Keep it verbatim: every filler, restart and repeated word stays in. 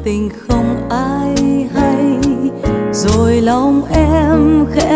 tình không ai hay, rồi lòng em khẽ